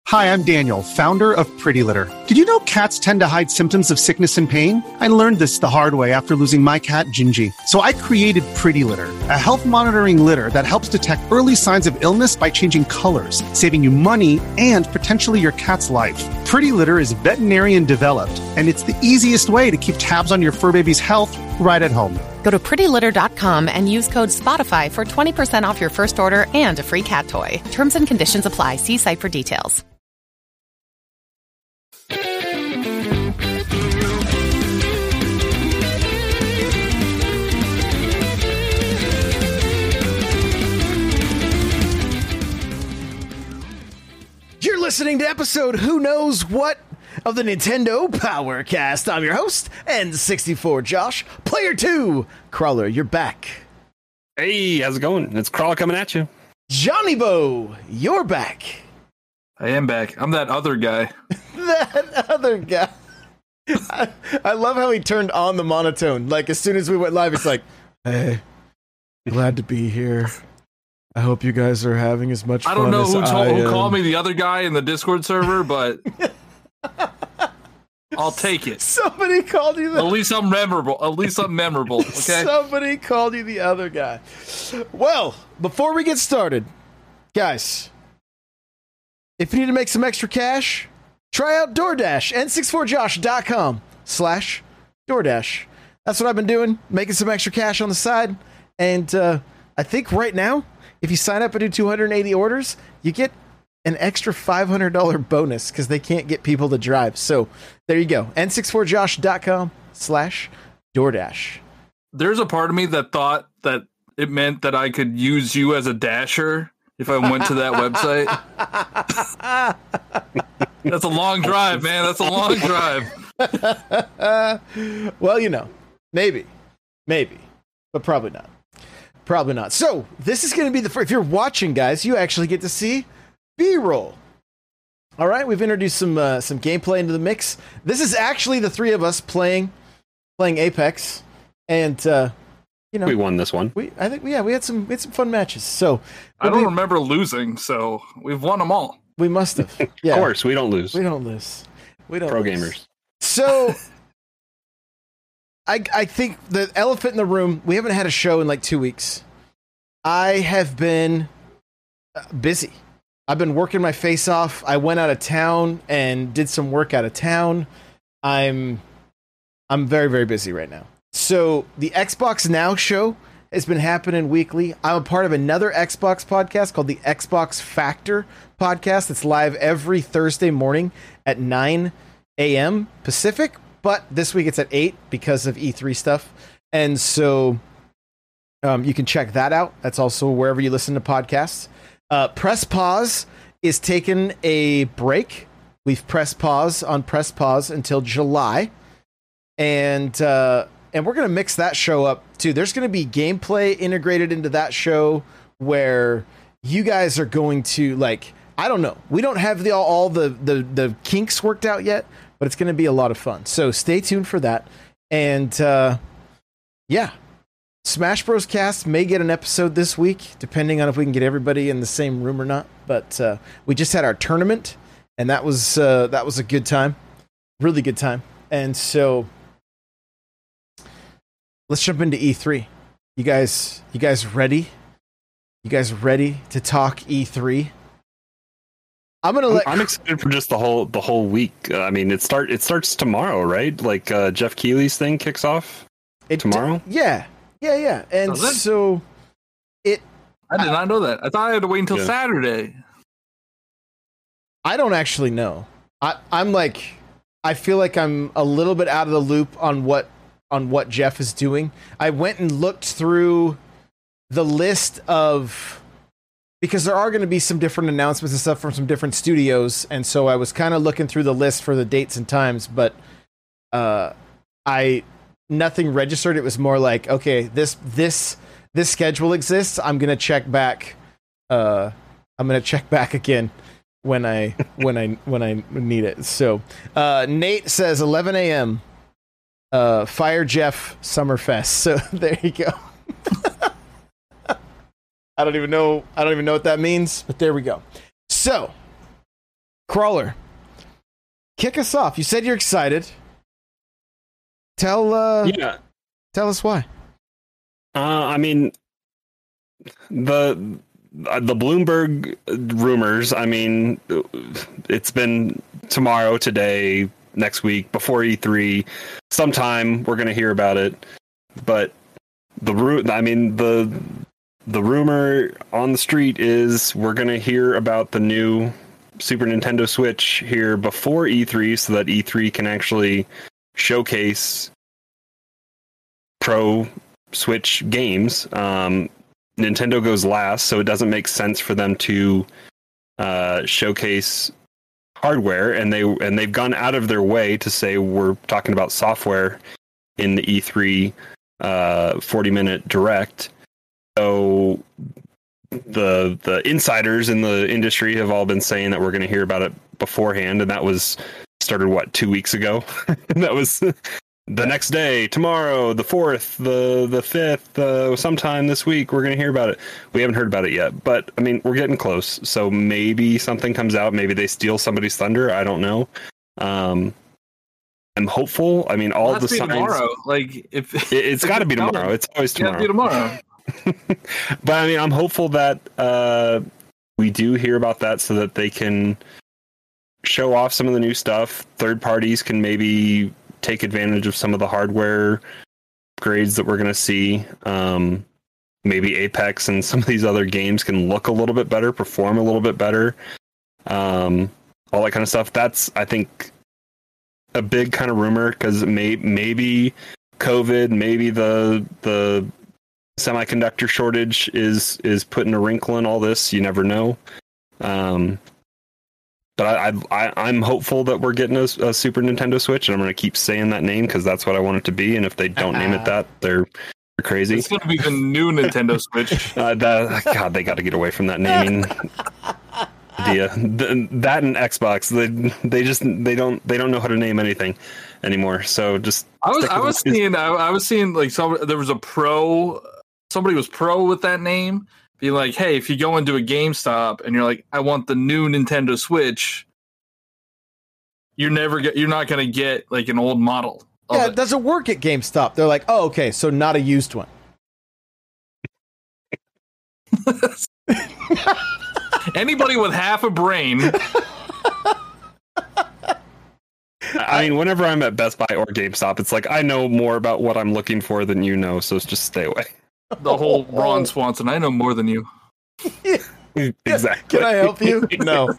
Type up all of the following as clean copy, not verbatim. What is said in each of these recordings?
Hi, I'm Daniel, founder of Pretty Litter. Did you know cats tend to hide symptoms of sickness and pain? I learned this the hard way after losing my cat, Gingy. So I created Pretty Litter, a health monitoring litter that helps detect early signs of illness by changing colors, saving you money and potentially your cat's life. Pretty Litter is veterinarian developed, and it's the easiest way to keep tabs on your fur baby's health right at home. Go to prettylitter.com and use code SPOTIFY for 20% off your first order and a free cat toy. Terms and conditions apply. See site for details. You're listening to episode Who Knows What of the Nintendo Powercast. I'm your host, N64 Josh. Player 2, Crawler, you're back. Hey, how's it going? It's Crawler coming at you. Johnny Bo, you're back. I am back. I'm that other guy. That other guy. I love how he turned on the monotone. Like, as soon as we went live, it's like, hey, glad to be here. I hope you guys are having as much fun as I am. I don't know who called me the other guy in the Discord server, but I'll take it. Somebody called you the... At least I'm memorable. Okay? Somebody called you the other guy. Well, before we get started, guys, if you need to make some extra cash, try out DoorDash, n64josh.com/DoorDash. That's what I've been doing, making some extra cash on the side. And I think right now, if you sign up and do 280 orders, you get an extra $500 bonus because they can't get people to drive. So there you go. n64josh.com/DoorDash. There's a part of me that thought that it meant that I could use you as a dasher if I went to that website. That's a long drive, man. That's a long drive. Well, you know, maybe, but probably not. Probably not. So this is going to be the first. If you're watching, guys, you actually get to see B-roll. All right, we've introduced some gameplay into the mix. This is actually the three of us playing Apex, and you know, we won this one. We had some fun matches. So I don't remember losing, so we've won them all. We must have. Yeah. Of course, we don't lose. We don't lose. Pro gamers. So I think the elephant in the room, we haven't had a show in like 2 weeks. I have been busy. I've been working my face off. I went out of town and did some work out of town. I'm very, very busy right now. So the Xbox Now show has been happening weekly. I'm a part of another Xbox podcast called the Xbox Factor podcast. It's live every Thursday morning at 9 a.m. Pacific. But this week it's at 8 because of E3 stuff. And so you can check that out. That's also wherever you listen to podcasts. Press Pause is taking a break. We've pressed pause on Press Pause until July. And we're going to mix that show up too. There's going to be gameplay integrated into that show where you guys are going to, like, I don't know. We don't have all the kinks worked out yet, but it's going to be a lot of fun. So stay tuned for that. And yeah, Smash Bros. Cast may get an episode this week, depending on if we can get everybody in the same room or not. But we just had our tournament, and that was a good time, really good time. And so let's jump into E3. You guys ready? You guys ready to talk E3? I'm excited for just the whole week. I mean, it starts tomorrow, right? Like Jeff Keighley's thing kicks off tomorrow. Yeah. And so I did not know that. I thought I had to wait until Saturday. I don't actually know. I'm like, I feel like I'm a little bit out of the loop on what Jeff is doing. I went and looked through the list of, because there are going to be some different announcements and stuff from some different studios, and so I was kind of looking through the list for the dates and times, but nothing registered. It was more like, okay, this schedule exists. I'm going to check back. I'm going to check back again when I need it. So Nate says 11 a.m. Fire Jeff Summerfest. So there you go. I don't even know what that means, but there we go. So, Crawler, kick us off. You said you're excited. Tell us why. I mean, the Bloomberg rumors. I mean, it's been tomorrow, today, next week, before E3. Sometime we're going to hear about it. But the rumor on the street is we're going to hear about the new Super Nintendo Switch here before E3, so that E3 can actually showcase Pro Switch games. Nintendo goes last, so it doesn't make sense for them to showcase hardware, and they've gone out of their way to say we're talking about software in the E3 40-minute direct. So the insiders in the industry have all been saying that we're going to hear about it beforehand, and that was started 2 weeks ago. That was the next day, tomorrow, the 4th, the 5th, sometime this week, we're going to hear about it. We haven't heard about it yet, but I mean, we're getting close. So maybe something comes out. Maybe they steal somebody's thunder. I don't know. I'm hopeful. I mean, all the signs. Tomorrow. Like it's got to be tomorrow. It's always tomorrow. Be tomorrow. But I mean, I'm hopeful that we do hear about that so that they can show off some of the new stuff. Third parties can maybe take advantage of some of the hardware grades that we're going to see. Maybe Apex and some of these other games can look a little bit better, perform a little bit better. All that kind of stuff. That's, I think, a big kind of rumor, because maybe COVID, maybe the semiconductor shortage is putting a wrinkle in all this. You never know. But I'm hopeful that we're getting a Super Nintendo Switch, and I'm going to keep saying that name because that's what I want it to be. And if they don't name it that, they're crazy. It's going to be the new Nintendo Switch. God, they got to get away from that naming idea. That and Xbox, they don't know how to name anything anymore. So just I was seeing like there was a pro. Somebody was pro with that name. Be like, hey, if you go into a GameStop and you're like, I want the new Nintendo Switch, you're not going to get like an old model. Yeah, it doesn't work at GameStop. They're like, oh, okay, so not a used one. Anybody with half a brain. I mean, whenever I'm at Best Buy or GameStop, it's like I know more about what I'm looking for than you know, so just stay away. The whole Ron Swanson, I know more than you. Exactly. Can I help you? No.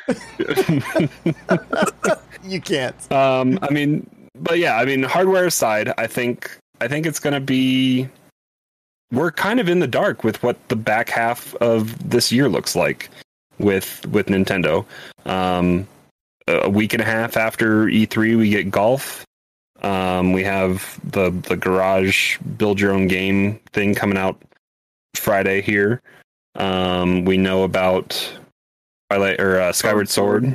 You can't. I mean, but yeah, I mean, hardware aside, I think it's going to be, we're kind of in the dark with what the back half of this year looks like with Nintendo. A week and a half after E3, we get golf. We have the garage build your own game thing coming out Friday here. We know about Twilight or Skyward Sword.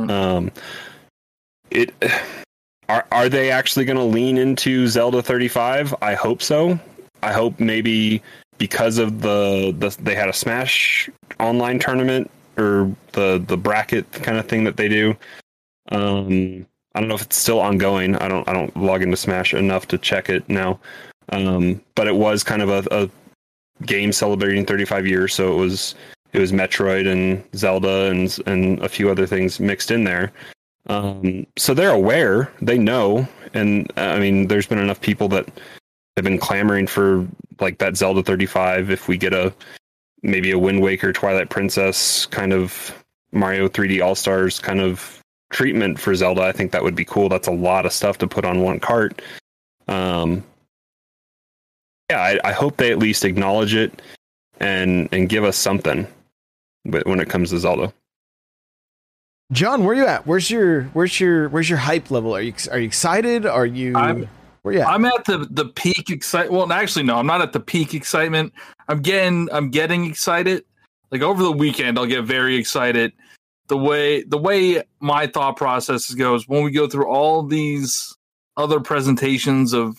Are they actually going to lean into Zelda 35? I hope so. I hope maybe because of they had a Smash online tournament or the bracket kind of thing that they do. I don't know if it's still ongoing. I don't log into Smash enough to check it now. But it was kind of a game celebrating 35 years, so it was Metroid and Zelda and a few other things mixed in there. So they're aware, they know, and I mean, there's been enough people that have been clamoring for like that Zelda 35. If we get maybe a Wind Waker, Twilight Princess kind of Mario 3D All Stars kind of treatment for Zelda, I think that would be cool. That's a lot of stuff to put on one cart. I hope they at least acknowledge it and give us something when it comes to Zelda. John, where are you at? Where's your hype level? Are you excited? Are you where you at? I'm at the peak excitement. Well, actually, no, I'm not at the peak excitement. I'm getting excited. Like over the weekend, I'll get very excited. The way my thought process goes when we go through all these other presentations of,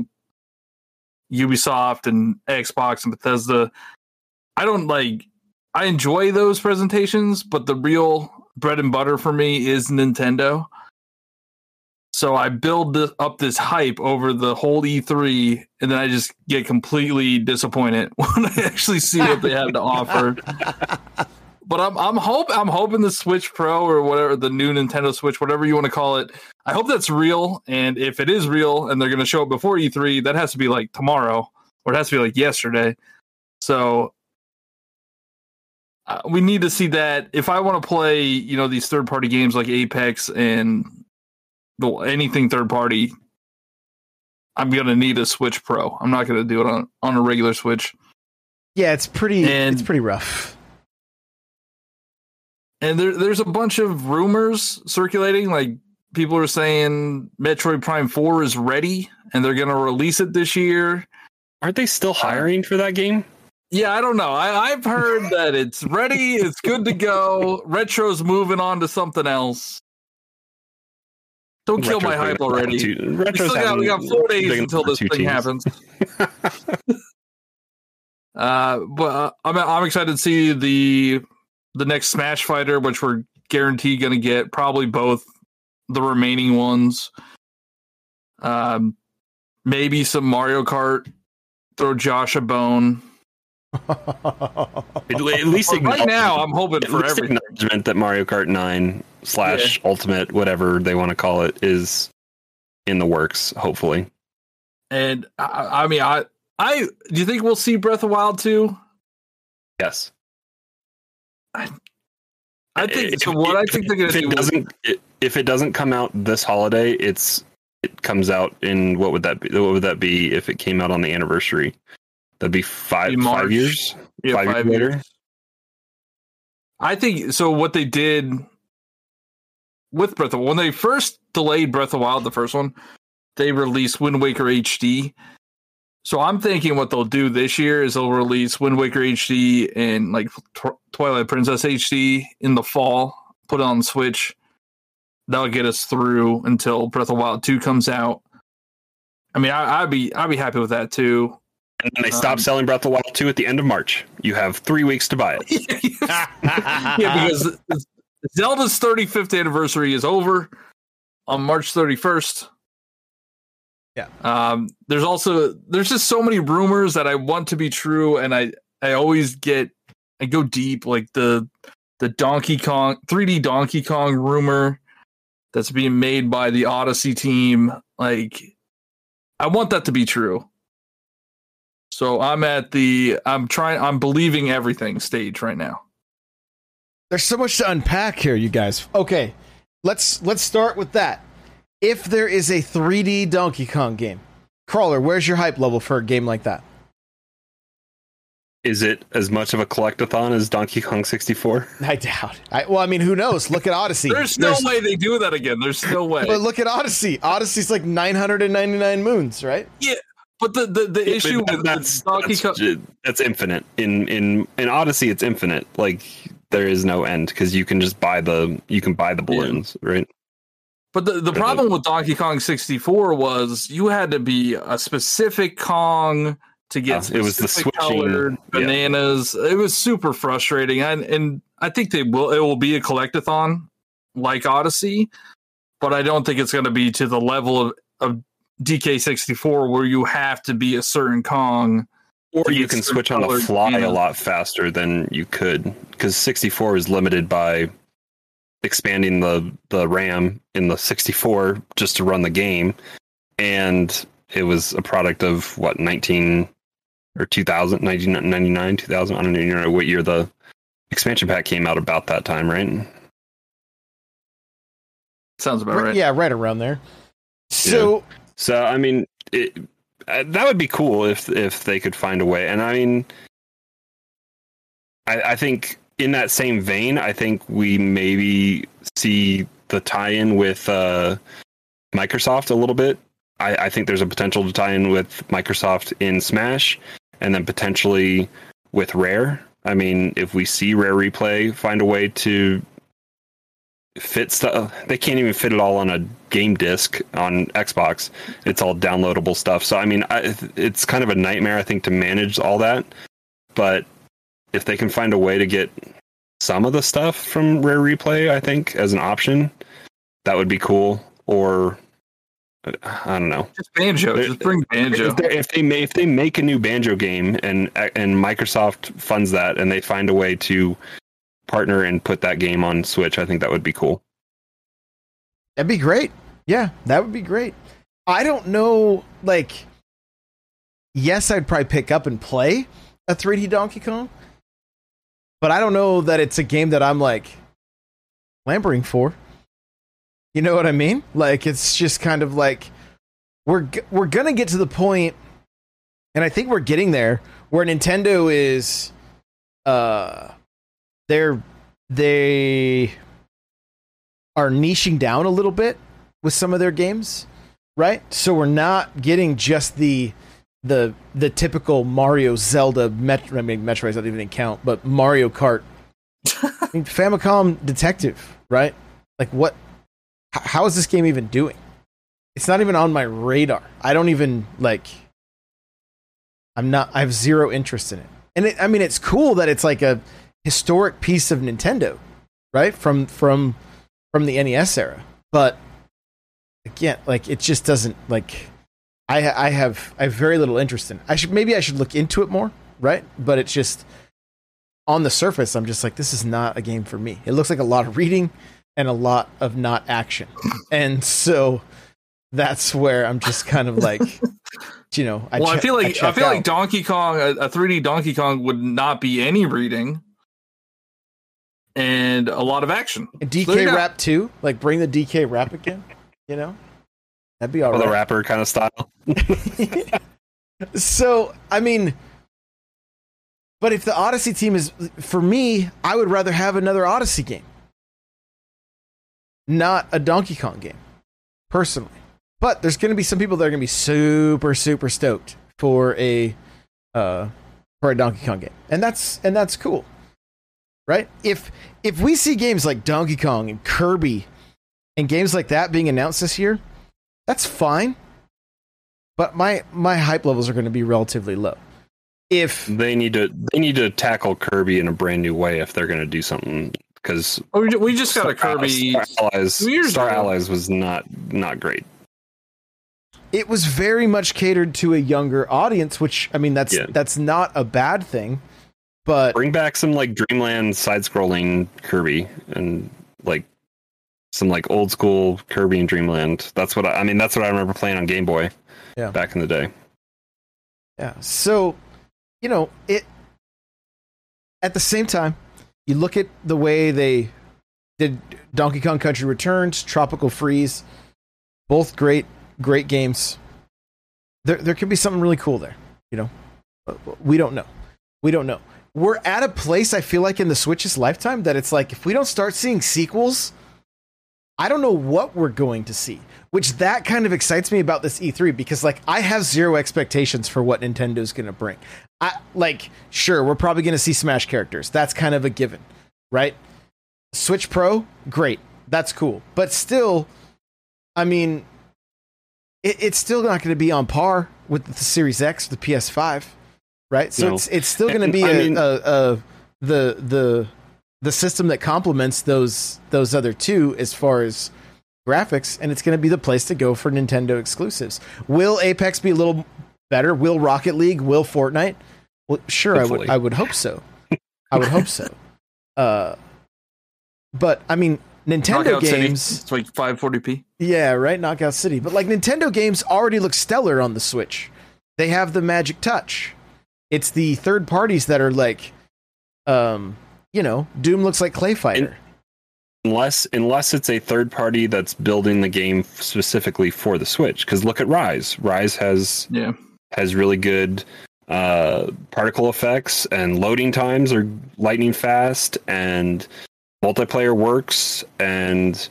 Ubisoft and Xbox and Bethesda, I enjoy those presentations, but the real bread and butter for me is Nintendo. So I build up this hype over the whole E3, and then I just get completely disappointed when I actually see what they have to offer. But I'm hoping the Switch Pro or whatever, the new Nintendo Switch, whatever you want to call it, I hope that's real. And if it is real and they're going to show it before E3, that has to be like tomorrow, or it has to be like yesterday. So we need to see that. If I want to play, these third-party games like Apex and anything third-party, I'm going to need a Switch Pro. I'm not going to do it on a regular Switch. Yeah, it's pretty rough. And there's a bunch of rumors circulating. Like, people are saying Metroid Prime 4 is ready, and they're going to release it this year. Aren't they still hiring for that game? Yeah, I don't know. I've heard that it's ready. It's good to go. Retro's moving on to something else. Don't kill my hype already. We got 4 days until this thing happens. But I'm excited to see the next Smash Fighter, which we're guaranteed going to get, probably both the remaining ones. Maybe some Mario Kart. Throw Josh a bone. At least right now, I'm hoping for everything. Acknowledgement that Mario Kart 9 / Ultimate, whatever they want to call it, is in the works. Hopefully, and I mean, do you think we'll see Breath of the Wild 2? Yes, I think so. What I think they're going to do if it doesn't come out this holiday, it comes out in what would that be? What would that be if it came out on the anniversary? That'd be 5 years. Yeah, 5 years later. I think so. What they did with Breath of when they first delayed Breath of the Wild, the first one, they released Wind Waker HD. So I'm thinking what they'll do this year is they'll release Wind Waker HD and like Twilight Princess HD in the fall. Put it on the Switch. That'll get us through until Breath of the Wild 2 comes out. I mean, I'd be happy with that too. And then they stop selling Breath of the Wild 2 at the end of March. You have 3 weeks to buy it. Yeah, because Zelda's 35th anniversary is over on March 31st. Yeah. There's just so many rumors that I want to be true, and I always go deep, like the Donkey Kong 3D Donkey Kong rumor that's being made by the Odyssey team. Like, I want that to be true. So I'm believing everything stage right now. There's so much to unpack here, you guys. Okay, let's start with that. If there is a 3D Donkey Kong game, Crawler, where's your hype level for a game like that? Is it as much of a collectathon as Donkey Kong 64? I doubt. Who knows? Look at Odyssey. There's no way they do that again. There's no way. But look at Odyssey. Odyssey's like 999 moons, right? Yeah. But the issue with Donkey Kong, that's infinite. In Odyssey, it's infinite. Like, there is no end because you can just buy the balloons, right? But the problem with Donkey Kong 64 was you had to be a specific Kong to get it was the switching colored bananas. It was super frustrating, and I think it will be a collectathon like Odyssey, but I don't think it's going to be to the level of DK64 where you have to be a certain Kong, or you can switch on the fly a lot faster than you could, because 64 is limited by expanding the RAM in the 64 just to run the game, and it was a product of 1999, 2000. I don't even know what year the expansion pack came out, about that time, right? Sounds about right. Yeah, right around there. So I mean, that would be cool if they could find a way. And I mean, I think in that same vein, I think we maybe see the tie-in with Microsoft a little bit. I think there's a potential to tie in with Microsoft in Smash, and then potentially with Rare. I mean, if we see Rare Replay find a way to fit stuff, they can't even fit it all on a game disc on Xbox. It's all downloadable stuff. So, I mean, it's kind of a nightmare, I think, to manage all that. But if they can find a way to get some of the stuff from Rare Replay, I think, as an option, that would be cool. Or I don't know. Just Banjo. Just bring Banjo. If they make a new Banjo game and Microsoft funds that and they find a way to partner and put that game on Switch, I think that would be cool. That'd be great. Yeah, that would be great. I don't know, like, yes, I'd probably pick up and play a 3D Donkey Kong, but I don't know that it's a game that I'm like clamoring for. You know what I mean? Like, it's just kind of like we're gonna get to the point, and I think we're getting there, where Nintendo is they are niching down a little bit with some of their games, right? So we're not getting just the typical Mario, Zelda, Metroid doesn't even count, but Mario Kart. I mean, Famicom Detective, right? Like, what? How is this game even doing? It's not even on my radar. I don't even like. I have zero interest in it, and I mean, it's cool that it's like a historic piece of Nintendo, right? From the NES era, but again, like, it just doesn't, like, I have very little interest in it. I should look into it more, right? But it's just on the surface, I'm just like, this is not a game for me. It looks like a lot of reading and a lot of not action, and so that's where I'm just kind of like, you know, I feel like Donkey Kong, a 3D Donkey Kong would not be any reading and a lot of action. And DK Rap 2, like, bring the DK Rap again, you know? That'd be all right. The rapper kind of style. So, I mean, but if the Odyssey team is, for me, I would rather have another Odyssey game, not a Donkey Kong game, personally. But there's going to be some people that are going to be super, super stoked for a Donkey Kong game, and that's cool, right? If we see games like Donkey Kong and Kirby and games like that being announced this year, that's fine. But my hype levels are going to be relatively low. If they need to tackle Kirby in a brand new way if they're going to do something, because we just got a Kirby Star Allies was not great. It was very much catered to a younger audience, which, I mean, that's not a bad thing. But bring back some like Dreamland side-scrolling Kirby and like some like old school Kirby and Dreamland. That's what I remember playing on Game Boy back in the day. Yeah. So, you know, it at the same time, you look at the way they did Donkey Kong Country Returns, Tropical Freeze, both great games. There could be something really cool there, you know. We don't know. We're at a place, I feel like, in the Switch's lifetime that it's like, if we don't start seeing sequels, I don't know what we're going to see. Which that kind of excites me about this E3, because like, I have zero expectations for what Nintendo's going to bring. Sure, we're probably going to see Smash characters. That's kind of a given, right? Switch Pro, great. That's cool. But still, I mean, it's still not going to be on par with the Series X, the PS5, right? So no. It's still going to be the system that complements those other two as far as graphics, and it's going to be the place to go for Nintendo exclusives. Will Apex be a little better? Will Rocket League? Will Fortnite? Well, sure, hopefully. I would hope so. But I mean, Nintendo Knockout games, City. It's like 540p. Yeah, right. Knockout City. But like, Nintendo games already look stellar on the Switch. They have the magic touch. It's the third parties that are like, you know, Doom looks like Clay Fighter. Unless it's a third party that's building the game specifically for the Switch. Because look at Rise. Rise has really good particle effects, and loading times are lightning fast, and multiplayer works, and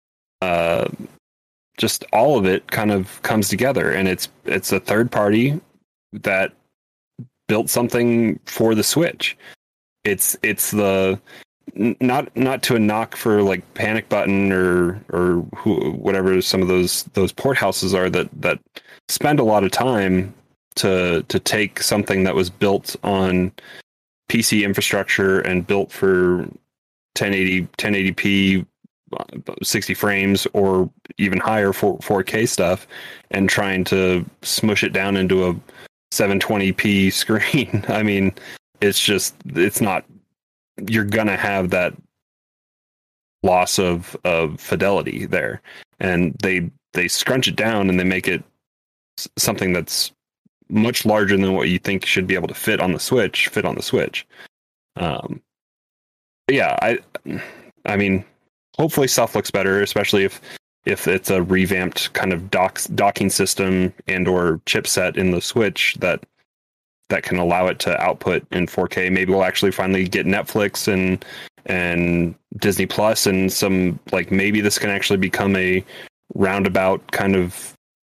just all of it kind of comes together. And it's a third party that built something for the Switch. It's the not to a knock for like Panic Button or whatever some of those port houses are that spend a lot of time to take something that was built on PC infrastructure and built for 1080p 60 frames or even higher for 4K stuff, and trying to smush it down into a 720p screen. I mean, it's not, you're gonna have that loss of fidelity there, and they scrunch it down and they make it something that's much larger than what you think should be able to fit on the Switch. But yeah, I mean, hopefully stuff looks better, especially if it's a revamped kind of docking system and or chipset in the Switch that can allow it to output in 4K. Maybe we'll actually finally get Netflix and Disney Plus and some, like, maybe this can actually become a roundabout kind of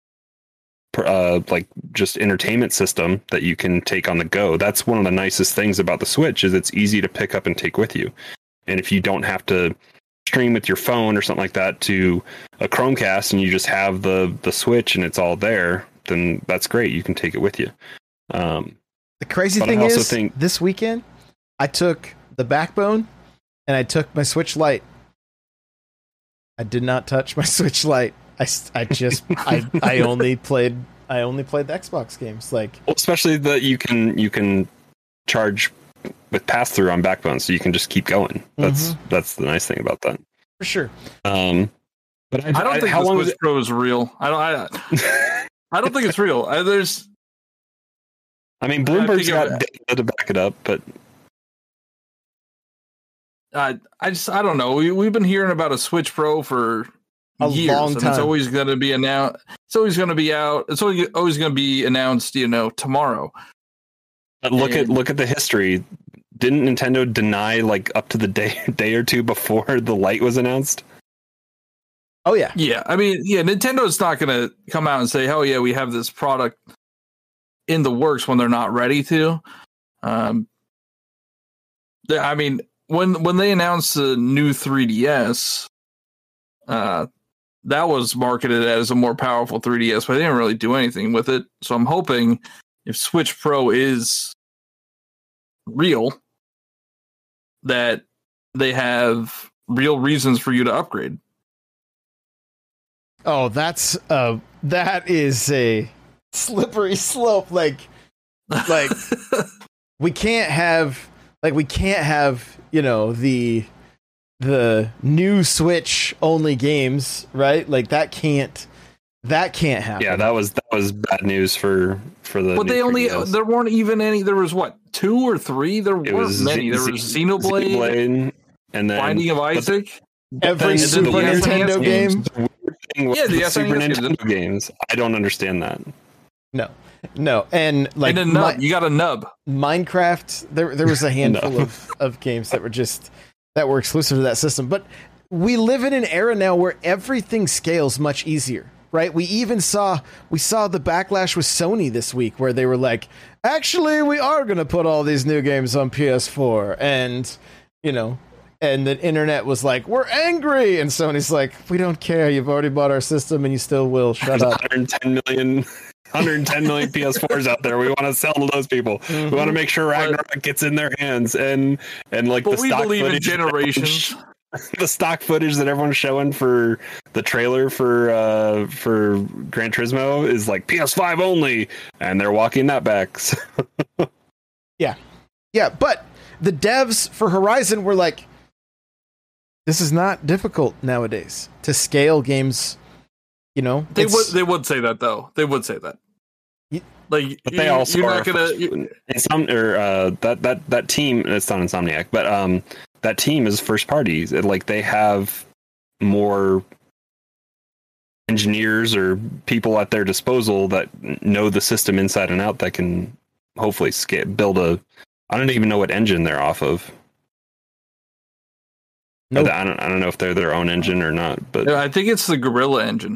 like just entertainment system that you can take on the go. That's one of the nicest things about the Switch, is it's easy to pick up and take with you. And if you don't have to stream with your phone or something like that to a Chromecast, and you just have the Switch and it's all there, then that's great. You can take it with you. The crazy thing is, this weekend I took the Backbone and I took my Switch Lite. I did not touch my Switch Lite. I only played the Xbox games, like, well, especially that you can charge with pass through on Backbone, so you can just keep going. That's the nice thing about that, for sure. But I don't think the Switch Pro is real. I don't think it's real. Bloomberg's got data to back it up, but I don't know. We've been hearing about a Switch Pro for a years, long time. It's always going to be announced. It's always going to be out. It's always going to be announced, tomorrow. But look at the history. Didn't Nintendo deny, like, up to the day or two before the Lite was announced? Oh yeah. Yeah. I mean, yeah, Nintendo's not going to come out and say, "Oh yeah, we have this product in the works," when they're not ready to. I mean, when they announced the new 3DS, that was marketed as a more powerful 3DS, but they didn't really do anything with it. So I'm hoping, if Switch Pro is real, that they have real reasons for you to upgrade. Oh, that is a slippery slope. Like we can't have the new Switch only games, right? Like that can't happen. Yeah, that was bad news for the. But there weren't even any. There was what, 2 or 3? There weren't many. There was Xenoblade, and then Binding of Isaac. Every Super Nintendo game. Yeah, the Super Nintendo games. I don't understand that. No, and like, and a nub. You got a nub. Minecraft. There was a handful of games that were exclusive to that system. But we live in an era now where everything scales much easier, right? We saw the backlash with Sony this week, where they were like, actually, we are going to put all these new games on PS4, and and the internet was like, we're angry, and Sony's like, we don't care. You've already bought our system, and you still will. Shut up. 110 million PS4s out there. We want to sell to those people. We want to make sure Ragnarok gets in their hands, and like, but the we stock believe footage, in generations. the stock footage that everyone's showing for the trailer for Gran Turismo is like PS5 only, and they're walking that back. Yeah, but the devs for Horizon were like, this is not difficult nowadays to scale games. They would say that, though. They would say that. Like, but they also you're are not gonna. That team. It's not Insomniac, but that team is first party. Like, they have more engineers or people at their disposal that know the system inside and out, that can hopefully build a. I don't even know what engine they're off of. Nope. I don't know if they're their own engine or not, but I think it's the Gorilla engine.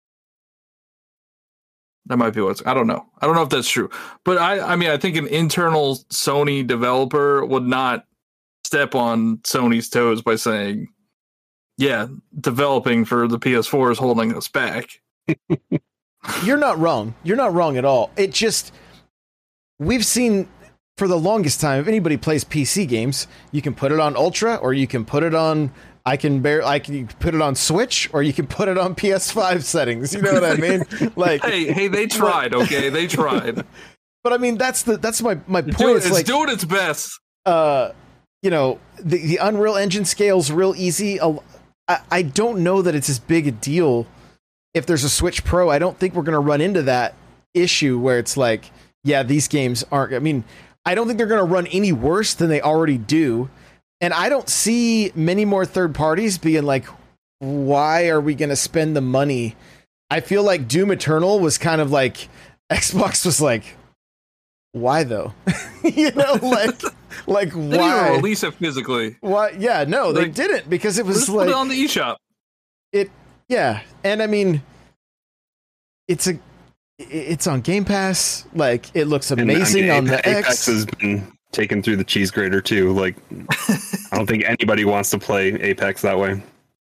That might be I don't know. I don't know if that's true, but I mean, I think an internal Sony developer would not step on Sony's toes by saying, yeah, developing for the PS4 is holding us back. You're not wrong. You're not wrong at all. It just, we've seen for the longest time, if anybody plays PC games, you can put it on Ultra, or you can put it on. I can put it on Switch, or you can put it on PS5 settings. You know what I mean? Like, hey, they tried. Okay, they tried. But I mean, that's my point. It's doing its best. You know, the Unreal Engine scales real easy. I don't know that it's as big a deal if there's a Switch Pro. I don't think we're going to run into that issue where it's like, yeah, these games aren't. I mean, I don't think they're going to run any worse than they already do. And I don't see many more third parties being like, why are we going to spend the money? I feel like Doom Eternal was kind of like, Xbox was like, why though? You know, like why? They didn't even release it physically. Why? Yeah, no, they didn't, because it was just like, put it on the eShop. Yeah. And I mean, it's on Game Pass. Like, it looks amazing on the Apex X. has been taken through the cheese grater too. Like, I don't think anybody wants to play Apex that way.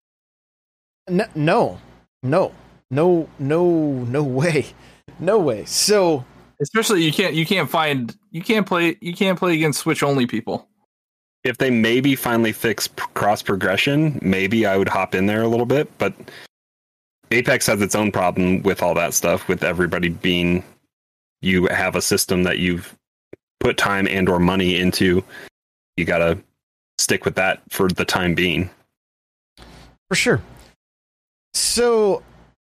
No way. No way. So, especially you can't play against Switch only people. If they maybe finally fix cross progression, maybe I would hop in there a little bit, but Apex has its own problem with all that stuff, with everybody being, you have a system that you've put time and or money into, you gotta stick with that for the time being. For sure. So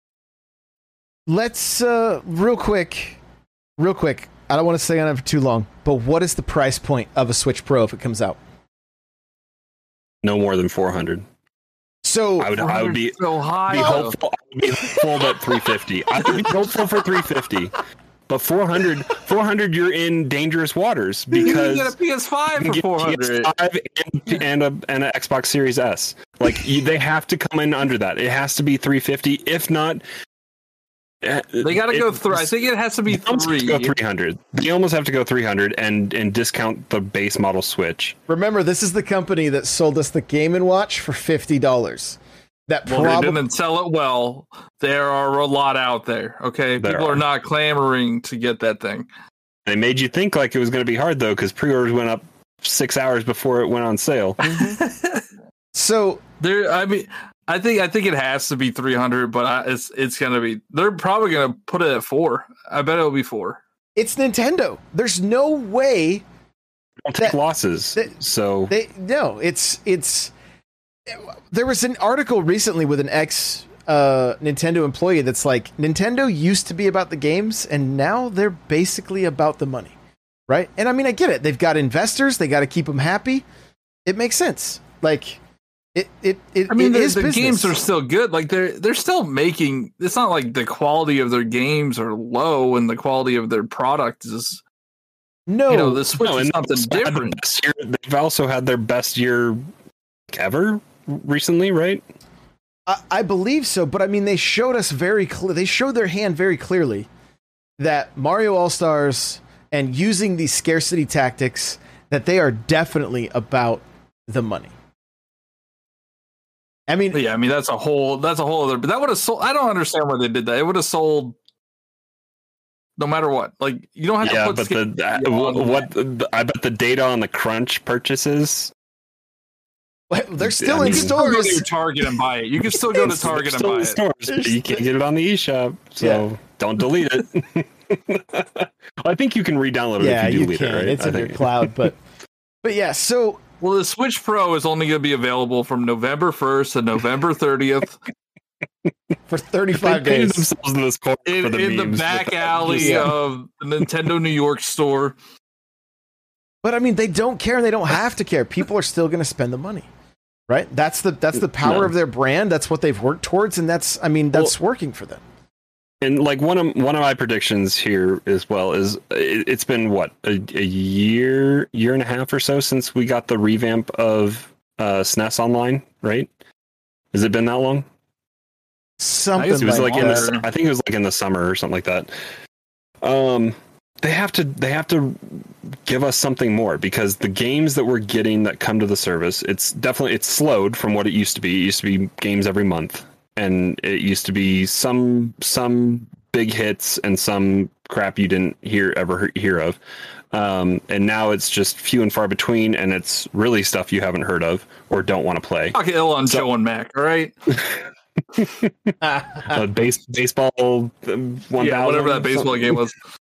let's real quick, I don't want to stay on it for too long, but what is the price point of a Switch Pro if it comes out? No more than 400. So I would be so high. Be hopeful at 350. I would be hopeful for 350. But 400, you're in dangerous waters, because you can get a PS5 for 400 PS5 and an Xbox Series S. Like, they have to come in under that. It has to be 350. If not, they got to go through. I think it has to be 3. Go 300. They almost have to go 300 and discount the base model Switch. Remember, this is the company that sold us the Game & Watch for $50. They didn't sell it well. There are a lot out there. Okay, people are not clamoring to get that thing. They made you think like it was going to be hard though, because pre-orders went up 6 hours before it went on sale. So there, I mean, I think it has to be 300, but it's going to be. They're probably going to put it at 4. I bet it'll be 4. It's Nintendo. There's no way. Don't take losses. It's. There was an article recently with an ex Nintendo employee that's like, Nintendo used to be about the games, and now they're basically about the money, right? And I mean, I get it. They've got investors. They got to keep them happy. It makes sense. Like, I mean, the games are still good. Like, they're still making. It's not like the quality of their games are low and the quality of their product is. No, the Switch is something different. They've also had their best year ever recently, right? I believe so, but I mean, they showed us they showed their hand very clearly that Mario All-Stars and using these scarcity tactics, that they are definitely about the money. I mean, yeah, I mean, that's a whole other, but that would have sold. I don't understand why they did that. It would have sold no matter what. Like, you don't have to put I bet the data on the crunch purchases, they're still in stores. You can go to Target and buy it. You can still go to Target and buy it. Stores, you can't get it on the eShop, so don't delete it. I think you can re-download it if you delete it, right? It's in your cloud, but yeah, so... Well, the Switch Pro is only going to be available from November 1st to November 30th. For 35 days. In the back alley of the Nintendo New York store. But I mean, they don't care, and they don't have to care. People are still going to spend the money. Right? That's the power of their brand. That's what they've worked towards, and that's working for them. And like one of my predictions here as well is it's been what a year and a half or so since we got the revamp of SNES Online, right? Has it been that long? Something. It was I think it was like in the summer or something like that. They have to give us something more, because the games that we're getting that come to the service, it's slowed from what it used to be. It used to be games every month, and it used to be some big hits and some crap you didn't ever hear of. And now it's just few and far between, and it's really stuff you haven't heard of or don't want to play. Talk ill on Joe and Mac, all right? Baseball 1000, yeah, whatever that baseball game was.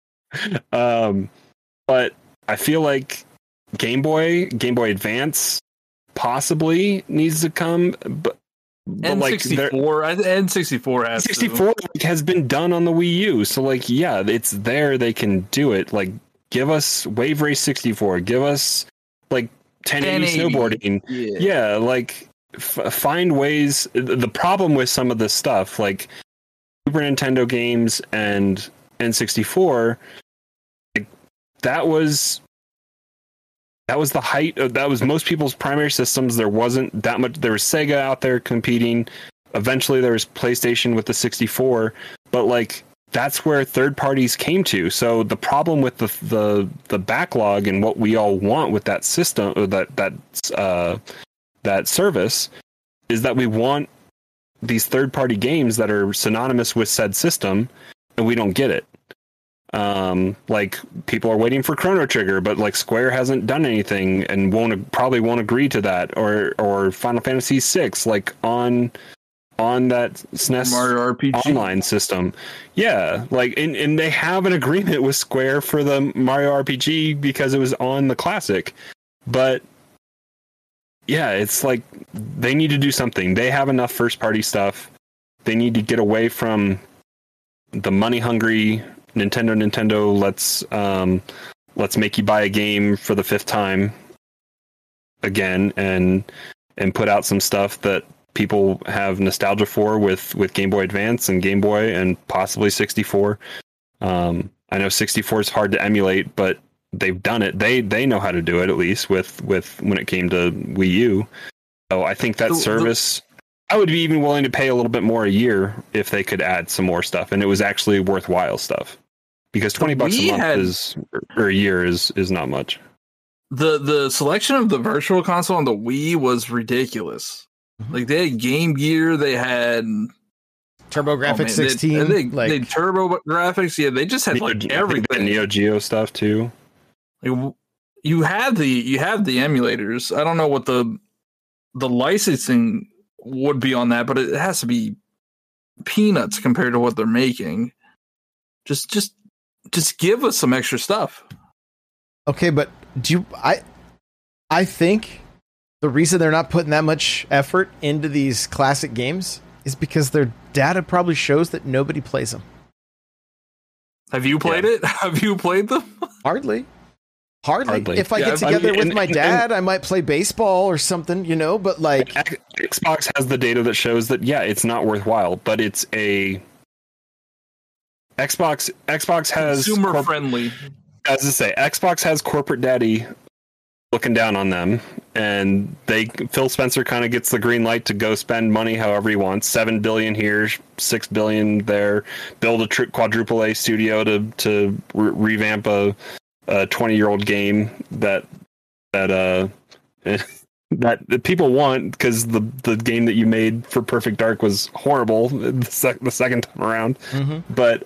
But I feel like Game Boy Advance possibly needs to come, but N64, N64 has 64 has been done on the Wii U, so like it's there. They can do it. Like, give us Wave Race 64, give us like 1080 snowboarding. Yeah, like find ways. The problem with some of this stuff, like Super Nintendo games and N64, like that was the height of, that was most people's primary systems. There wasn't that much. There was Sega out there competing. Eventually there was PlayStation with the 64, but like that's where third parties came to. So the problem with the backlog and what we all want with that system, or that service, is that we want these third party games that are synonymous with said system, and we don't get it. Like people are waiting for Chrono Trigger, but like Square hasn't done anything and probably won't agree to that, or Final Fantasy VI, like on that SNES Mario RPG online system. Yeah, like and they have an agreement with Square for the Mario RPG because it was on the Classic. But yeah, it's like they need to do something. They have enough first party stuff. They need to get away from the money hungry Nintendo. Let's make you buy a game for the fifth time again and put out some stuff that people have nostalgia for with Game Boy Advance and Game Boy and possibly 64. I know 64 is hard to emulate, but they've done it. They know how to do it, at least with when it came to Wii U. So I think that service, I would be even willing to pay a little bit more a year if they could add some more stuff and it was actually worthwhile stuff. Because $20 a month or a year is not much. The selection of the Virtual Console on the Wii was ridiculous. Mm-hmm. Like they had Game Gear, they had TurboGrafx 16, they Turbo Graphics. Yeah, they just had like everything. Neo Geo stuff too. Like you have the emulators. I don't know what the licensing would be on that, but it has to be peanuts compared to what they're making. Just give us some extra stuff. Okay, but I think the reason they're not putting that much effort into these classic games is because their data probably shows that nobody plays them. Have you played it? Have you played them? Hardly. If I get together with my dad, I might play baseball or something, but like Xbox has the data that shows that, it's not worthwhile, but it's a Xbox has consumer friendly. As I say, Xbox has corporate daddy looking down on them, and Phil Spencer kind of gets the green light to go spend money however he wants. $7 billion here, $6 billion there. Build a quadruple A studio to revamp a 20-year-old game that people want, because the game that you made for Perfect Dark was horrible the second time around. Mm-hmm. But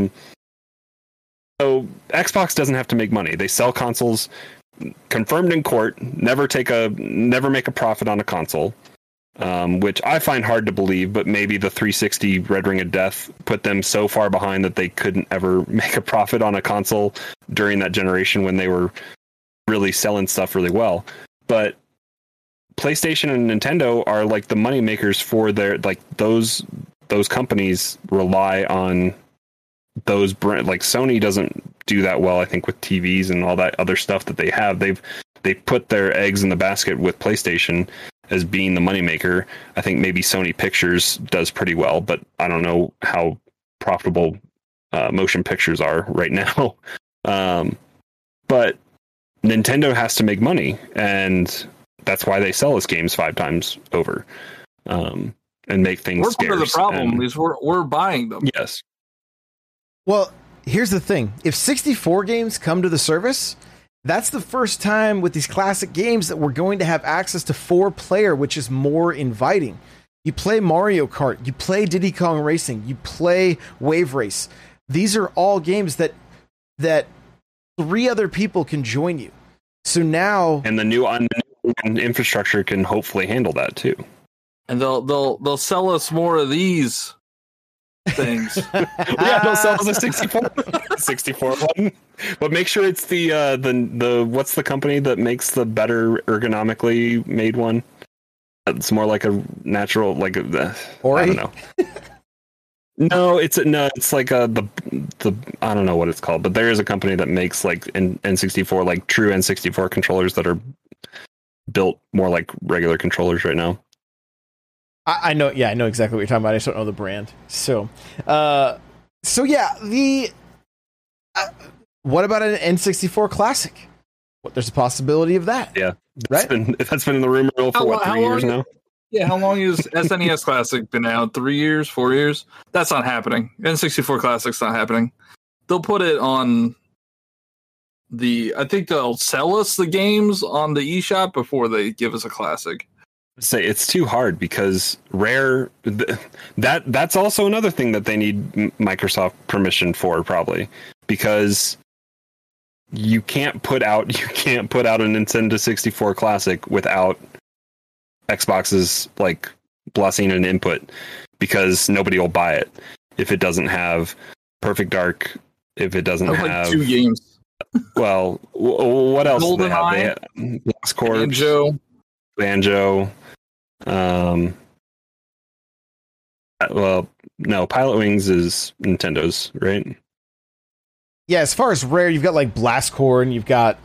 so Xbox doesn't have to make money. They sell consoles, confirmed in court, never make a profit on a console, which I find hard to believe, but maybe the 360 Red Ring of Death put them so far behind that they couldn't ever make a profit on a console during that generation when they were really selling stuff really well. But PlayStation and Nintendo are like the money makers for their, like, those companies rely on those brand. Like Sony doesn't do that well, I think, with TVs and all that other stuff that they have. They've put their eggs in the basket with PlayStation as being the moneymaker. I think maybe Sony Pictures does pretty well, but I don't know how profitable motion pictures are right now. But Nintendo has to make money, and that's why they sell us games 5 times over, and make things we're scarce. Part of the problem is we're buying them. Yes. Well, here's the thing. If 64 games come to the service, that's the first time with these classic games that we're going to have access to 4-player, which is more inviting. You play Mario Kart, you play Diddy Kong Racing, you play Wave Race. These are all games that 3 other people can join you. So now, And the new infrastructure can hopefully handle that too. And they'll sell us more of these things. Yeah, they'll sell us a 64 one. But make sure it's the what's the company that makes the better ergonomically made one? It's more like a natural, like a, Ori? I don't know. No, it's like the I don't know what it's called, but there is a company that makes like N64, like true N64 controllers that are built more like regular controllers right now. I know. Yeah, I know exactly what you're talking about. I just don't know the brand. So yeah, what about an N64 Classic? There's a possibility of that. Yeah, right. That's been in the rumor mill for 3 years now. Yeah, how long has SNES Classic been out? 3 years, 4 years? That's not happening. N64 Classic's not happening. They'll put it on I think they'll sell us the games on the eShop before they give us a Classic. Say it's too hard because Rare, that's also another thing that they need Microsoft permission for, probably, because you can't put out a Nintendo 64 Classic without Xbox's like blessing and input, because nobody will buy it if it doesn't have Perfect Dark, if it doesn't have 2 games. Well, what else? GoldenEye, Lost Corps, Banjo. Well, no, Pilot Wings is Nintendo's, right? Yeah, as far as Rare, you've got like Blast Corps, and you've got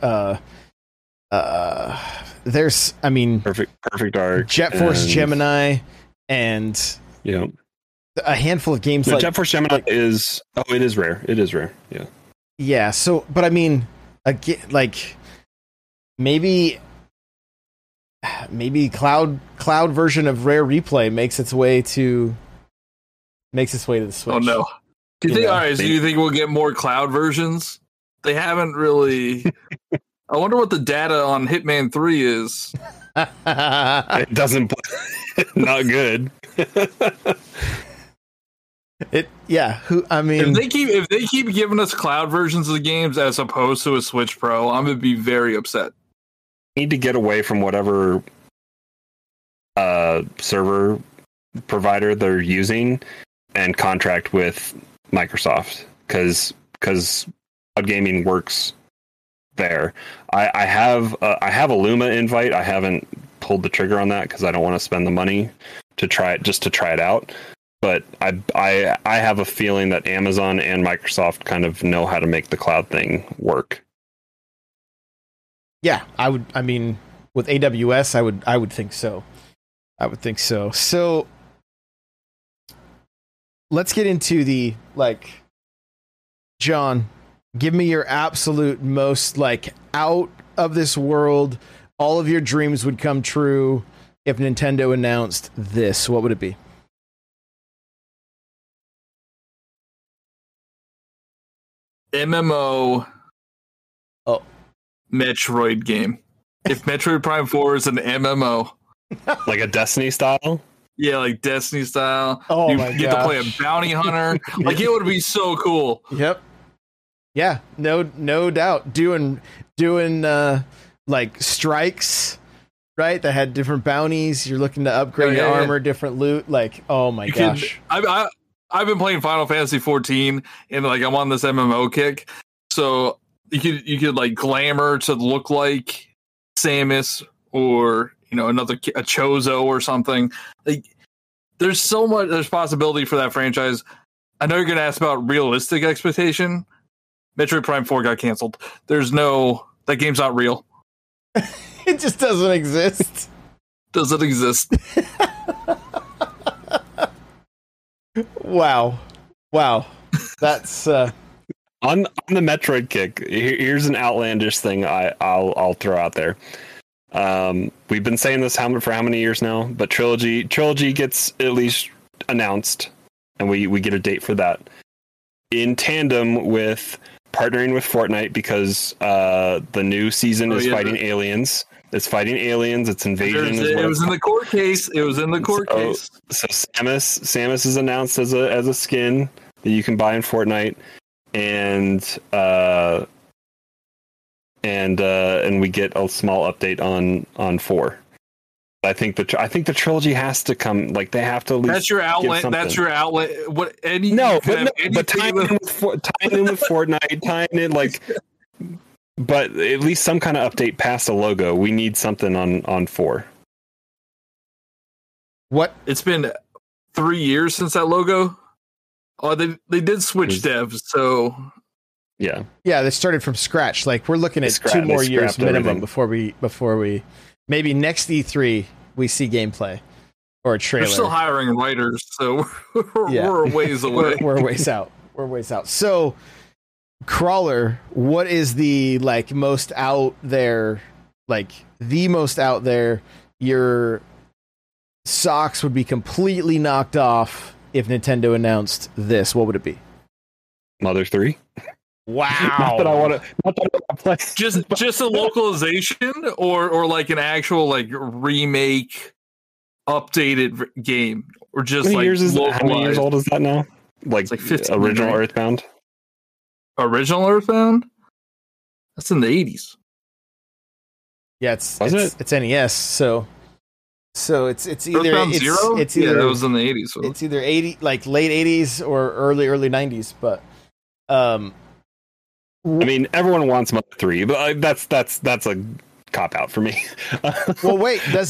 there's, I mean, Perfect Dark, Jet Force Gemini, and a handful of games. No, Jet Force Gemini is it is Rare. It is Rare. Yeah. Yeah. So, but I mean, again, like maybe cloud version of Rare Replay makes its way to the Switch. Oh no! Do you think? All right. So you think we'll get more cloud versions? They haven't really. I wonder what the data on Hitman 3 is. It doesn't. Not good. If they keep giving us cloud versions of the games as opposed to a Switch Pro, I'm gonna be very upset. Need to get away from whatever server provider they're using and contract with Microsoft, because cloud gaming works there. I have a Luma invite. I haven't pulled the trigger on that because I don't want to spend the money to try it out. But I have a feeling that Amazon and Microsoft kind of know how to make the cloud thing work. Yeah, I mean, with AWS, I would think so. So let's get into the, like, John, give me your absolute most, like, out of this world, all of your dreams would come true if Nintendo announced this. What would it be? MMO. Oh. Metroid game. If Metroid Prime 4 is an MMO. Like a Destiny style? Yeah, like Destiny style. Oh, you my get to play a bounty hunter. Like, it would be so cool. Yep. Yeah, no doubt. Doing like strikes, right? That had different bounties. You're looking to upgrade your armor, different loot. Like, oh my gosh. I've been playing Final Fantasy 14, and like I'm on this MMO kick. So you could like glamour to look like Samus, or a Chozo or something. Like, there's possibility for that franchise. I know you're going to ask about realistic expectation. Metroid Prime 4 got canceled. That game's not real. It just doesn't exist. Doesn't exist. Wow. That's on the Metroid kick. Here's an outlandish thing I'll throw out there. We've been saying this for how many years now? But Trilogy gets at least announced, and we get a date for that in tandem with partnering with Fortnite, because the new season is fighting aliens. It's fighting aliens. It's invasion. It was in the court case. So Samus is announced as a skin that you can buy in Fortnite, and and we get a small update on 4. I think the trilogy has to come. Like they have to. At least that's your outlet. That's your outlet. What? Any? But tying in with Fortnite, tying in like. But at least some kind of update past the logo. We need something on 4. What? It's been 3 years since that logo. Oh, they did switch devs, so yeah, they started from scratch. Like we're looking at 2 more years minimum before we maybe next E3 we see gameplay or a trailer. They're still hiring writers, so we're a ways away. We're a ways out. We're ways out. So, Crawler, what is the most out there? Like the most out there? Your socks would be completely knocked off if Nintendo announced this. What would it be? Mother 3. Wow. Not that I want to play. Just a localization or like an actual remake updated game or just how many years old is that now? Like 15, original right? Earthbound? Original Earthbound? That's in the 80s. Yeah, it's NES, so it's either Earthbound Zero? It's either that was in the 80s. So. It's either late 80s or early 90s, but I mean, everyone wants Mother 3, but that's a cop out for me. Well, wait, does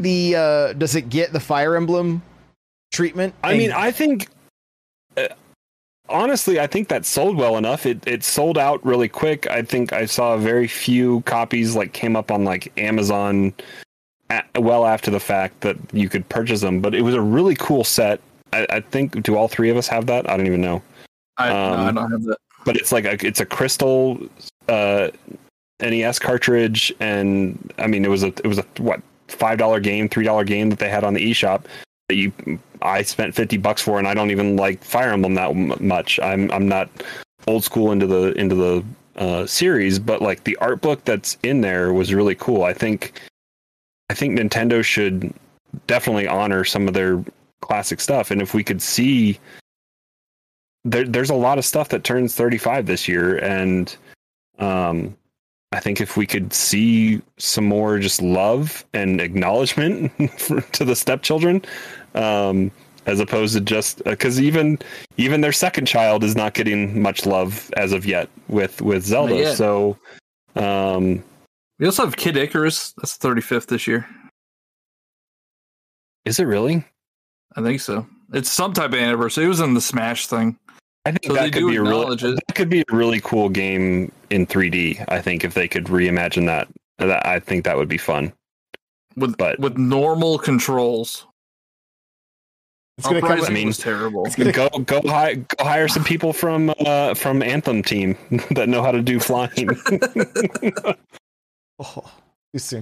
it get the Fire Emblem treatment? I mean, I think honestly, I think that sold well enough. It sold out really quick. I think I saw very few copies came up on Amazon well after the fact that you could purchase them, but it was a really cool set. I think, do all 3 of us have that? I don't even know. I don't have that. But it's it's a crystal NES cartridge, and I mean it was a what, $5 game, $3 game that they had on the eShop that I spent $50 for, and I don't even like Fire Emblem that much. I'm not old school into the series, but the art book that's in there was really cool. I think Nintendo should definitely honor some of their classic stuff, and if we could see. There's a lot of stuff that turns 35 this year, and I think if we could see some more just love and acknowledgement to the stepchildren, as opposed to just because even their second child is not getting much love as of yet with Zelda. So we also have Kid Icarus. That's 35th this year. Is it really? I think so. It's some type of anniversary. It was in the Smash thing. I think that could be a really cool game in 3D. I think if they could reimagine that I think that would be fun. With normal controls. It's gonna come. I mean, it's terrible. Go hire some people from Anthem team that know how to do flying. Oh, too soon.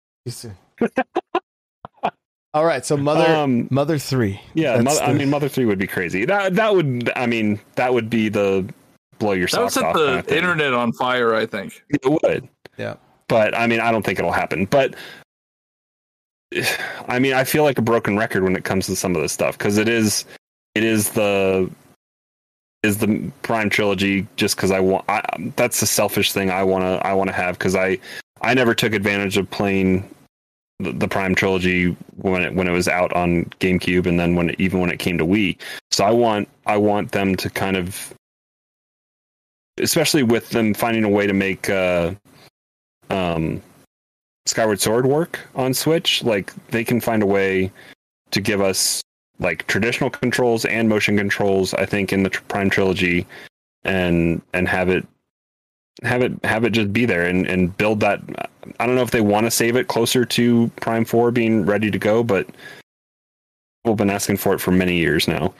All right, so Mother 3. Yeah, Mother 3 would be crazy. That would be the blow your socks off. That would set the internet on fire, I think. It would. Yeah. But I don't think it'll happen. But I feel like a broken record when it comes to some of this stuff, because it is the Prime trilogy, just because that's the selfish thing I want to have, because I never took advantage of playing the Prime trilogy when it was out on GameCube, and then when it came to Wii. So I want them to kind of, especially with them finding a way to make Skyward Sword work on Switch, they can find a way to give us traditional controls and motion controls, I think, in the Prime trilogy, and have it just be there and build that. I don't know if they want to save it closer to Prime 4 being ready to go, but people have been asking for it for many years now.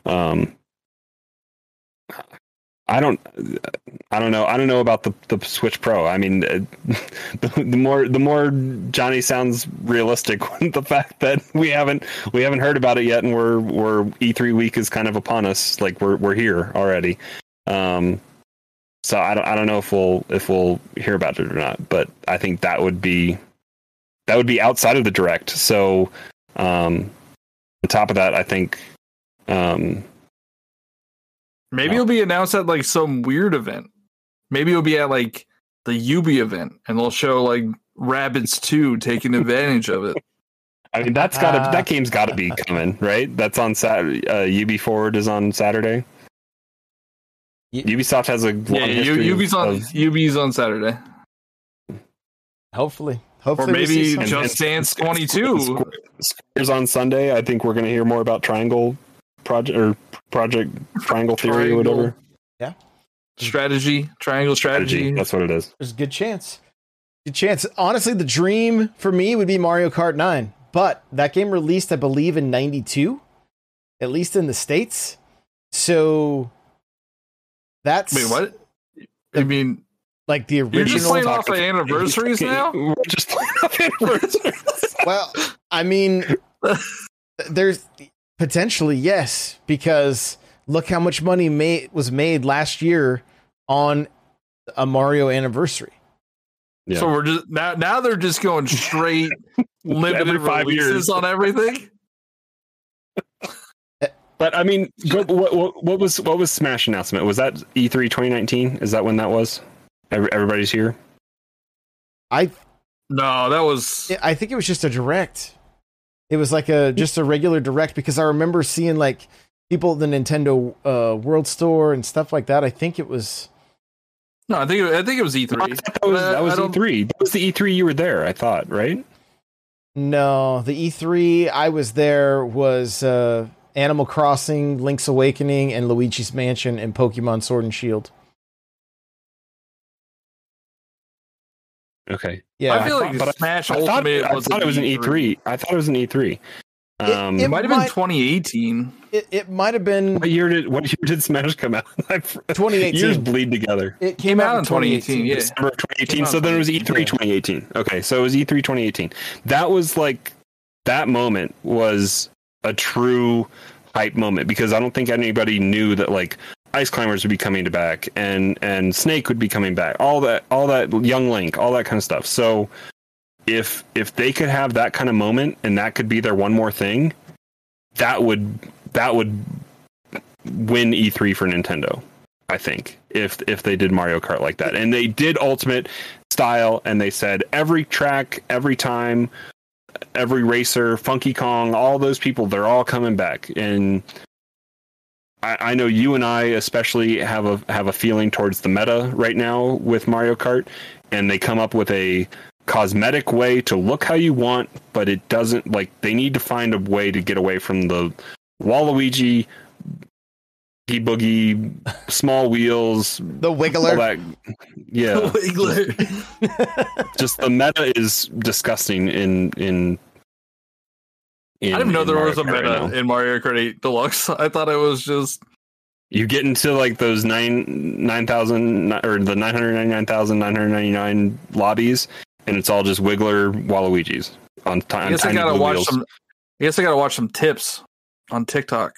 I don't know about the Switch Pro. I mean, the more Johnny sounds realistic, the fact that we haven't heard about it yet, and we're E3 week is kind of upon us. We're here already. So I don't know if we'll hear about it or not, but I think that would be outside of the Direct. So on top of that, I think maybe it'll be announced at some weird event. Maybe it'll be at the Ubi event, and they'll show like Rabbids 2 taking advantage of it. I mean, that game's got to be coming, right? That's on Saturday. UB Forward is on Saturday. Ubisoft has a long history Ubi's on Saturday. Hopefully, or maybe Just Dance 22. Square's on Sunday. I think we're going to hear more about Triangle Project Triangle Theory or whatever. Yeah, Triangle Strategy. That's what it is. There's a good chance. Good chance. Honestly, the dream for me would be Mario Kart 9, but that game released, I believe, in '92, at least in the States. So that's wait, what? I mean, like the original. You're just playing off of anniversaries now. We're just playing off anniversaries. Well, I mean, there's potentially yes, because look how much money was made last year on a Mario anniversary. Yeah. So we're just now they're just going straight limited Every 5 releases years on everything. But I mean, what was Smash announcement? Was that E3 2019? Is that when that was? Everybody's here. No, that was. I think it was just a direct. It was like just a regular direct, because I remember seeing like people at the Nintendo World Store and stuff like that. I think it was. No, I think it was E3. That was E3. That was the E3 you were there, I thought, right? No, the E3 I was there was Animal Crossing, Link's Awakening, and Luigi's Mansion, and Pokemon Sword and Shield. Okay. Yeah, I feel like Smash Ultimate I thought it was an E3. I thought it was an E3. It might have been 2018. It might have been. What year did Smash come out? 2018. Years bleed together. It came out in 2018. Yeah. December of 2018. So then it was E3 2018. Okay, so it was E3 2018. That was like, that moment was a true hype moment, because I don't think anybody knew that like Ice Climbers would be coming back and Snake would be coming back. All that Young Link, all that kind of stuff. So if they could have that kind of moment and that could be their one more thing, that would win E3 for Nintendo, I think, if they did Mario Kart like that. And they did Ultimate style, and they said every track, every time, every racer, Funky Kong, all those people, they're all coming back. And I know you and I especially have a feeling towards the meta right now with Mario Kart, and they come up with a cosmetic way to look how you want, but it doesn't, like, they need to find a way to get away from the Waluigi, Boogie, small wheels, the Wiggler. Yeah, the Wiggler. Just the meta is disgusting in I didn't know there was a meta in Mario Kart 8 Deluxe. I thought it was just, you get into like those 9,000 or the 999,999 lobbies, and it's all just Wiggler Waluigi's on time. I guess I gotta watch some tips on TikTok.